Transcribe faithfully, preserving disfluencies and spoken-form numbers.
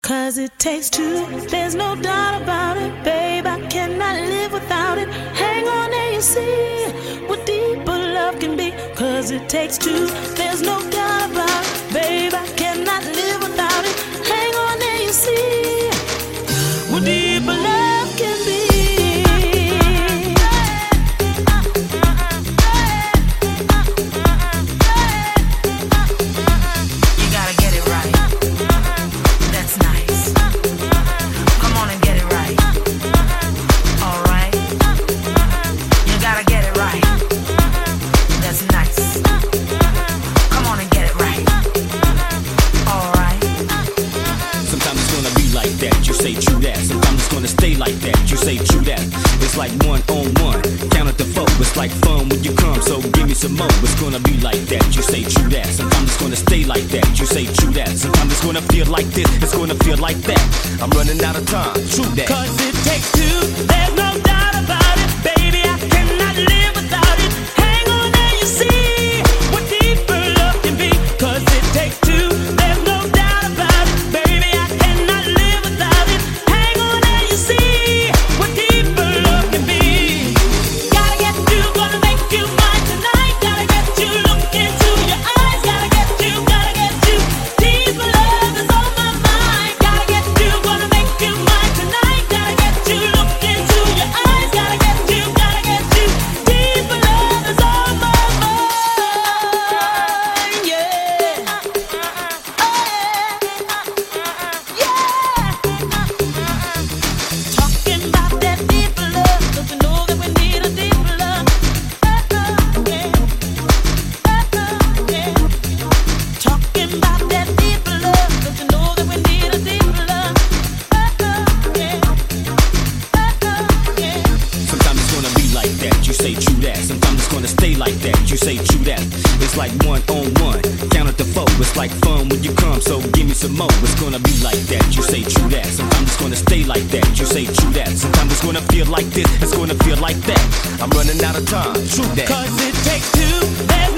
Cause it takes two, there's no doubt about it. Babe, I cannot live without it. Hang on and you see what deeper love can be. Cause it takes two, there's no doubt about it. Babe, I cannot live without it. Hang on and you see what deeper love can be. Like one on one, count at the four. It's like fun when you come, so give me some more. It's gonna be like that, you say true that. Sometimes it's gonna stay like that, you say true that. Sometimes it's gonna feel like this, it's gonna feel like that. I'm running out of time, true that. Cause it takes two, there's no doubt about it. Baby, I cannot live without it. Hang on and you see what deeper love can be. Cause it takes two, there's no doubt about it. Baby, I cannot live without it. Hang on and you see what deeper love can be. Gotta get you, gonna make you mine tonight. Gotta get you, look into your eyes. Gotta get you, gotta get you. Deeper love is on my mind. Gotta get you, gonna make you mine tonight. Gotta get you, look into your eyes. Gotta get you, gotta get you. Deeper love is on my mind. Yeah. Yeah. Talking about that deeper love, 'cause you know that we need a deeper love. Yeah. Yeah. Talking about that deeper love, 'cause you know that we need a deeper love. Yeah. Yeah. Sometimes it's gonna be like that, you say true that. Sometimes it's gonna stay like that, you say true that. It's like one on one, count at the four. It's like fun when you come, so give me some more. It's gonna be like that, you say true that. Sometimes it's gonna stay like that, you say true that. Sometimes it's gonna feel like this, it's gonna feel like that. I'm running out of time, true that. Cause it takes two, there's